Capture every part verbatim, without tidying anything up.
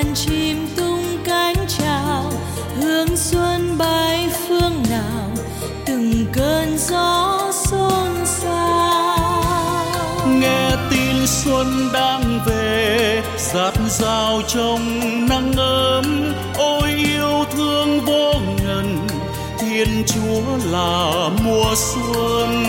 đàn chim tung cánh chào, hương xuân bay phương nào, từng cơn gió xôn xao. Nghe tin xuân đang về, dạt dào trong nắng ấm, ôi yêu thương vô ngần, Thiên Chúa là mùa xuân.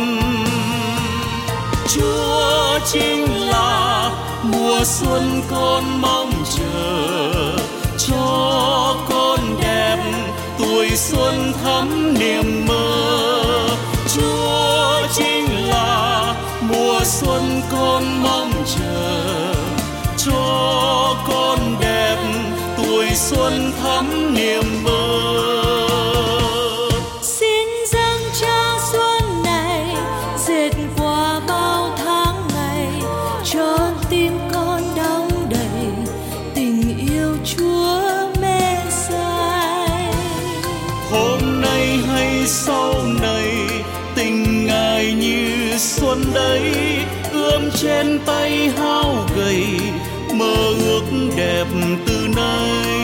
Chúa chính là mùa xuân con mong chờ, cho con đẹp tuổi xuân thắm niềm mơ. Chúa chính là mùa xuân con mong chờ, cho con đẹp tuổi xuân thắm niềm mơ. Xin dâng cha xuân này dệt qua bao tháng ngày, cho tim con đong đầy tình yêu Chúa mê say. Hôm nay hay sau này tình Ngài như xuân đấy, ươm trên tay hao gầy mơ ước đẹp từ nay.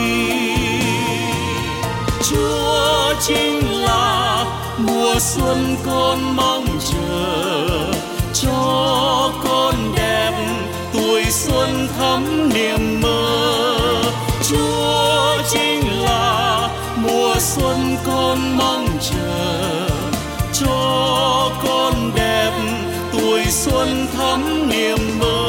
Chúa chính là mùa xuân con mong chờ, cho con đẹp tuổi xuân thắm niềm mơ. Chúa chính là mùa xuân con mong chờ, cho con đẹp tuổi xuân thắm niềm mơ.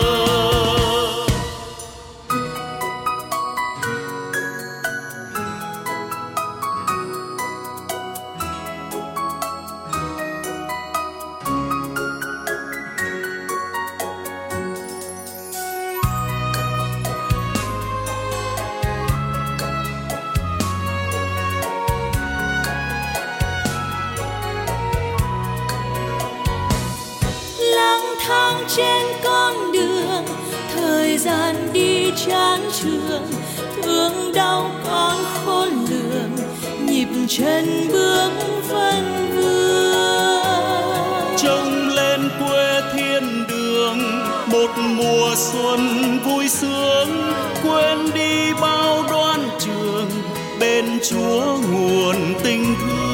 Tháng trên con đường, thời gian đi chán trường, thương đau con khôn lường, nhịp chân bước vân vương. Trông lên quê thiên đường, một mùa xuân vui sướng, quên đi bao đoan trường, bên Chúa nguồn tình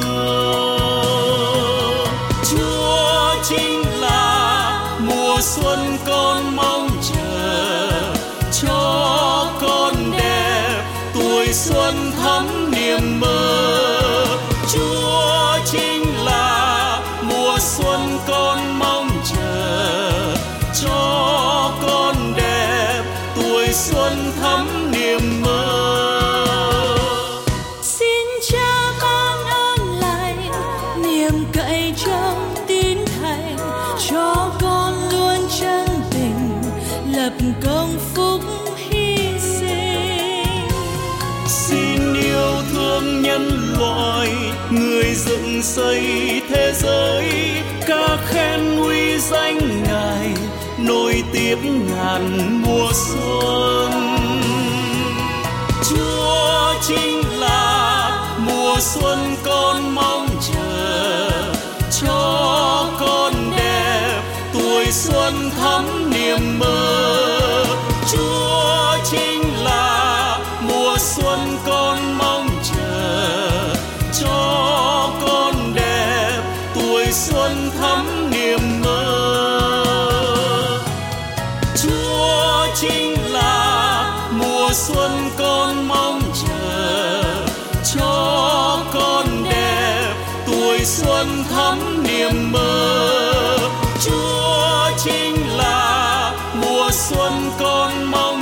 thương. Chúa chính là mùa xuân con mong chờ, cho con đẹp tuổi xuân thắm niềm mơ. Chúa chính là mùa xuân con mong chờ, cho con đẹp tuổi xuân thắm niềm mơ. Xin cha ban ơn lành, niềm cậy trong tín thành, cho con luôn chân tình lập công phúc hy sinh. Xin yêu thương nhân loại, người dựng xây thế giới, ca khen uy danh Ngài, nối tiếp ngàn mùa xuân. Chúa chính là mùa xuân con mong chờ, cho con đẹp tuổi xuân thắm niềm mơ. Chúa chính là mùa xuân con mong chờ, cho con đẹp tuổi xuân thắm niềm mơ. Chúa chính là mùa xuân con mong chờ, cho con đẹp tuổi xuân thắm niềm mơ. Chúa chính là mùa xuân con mong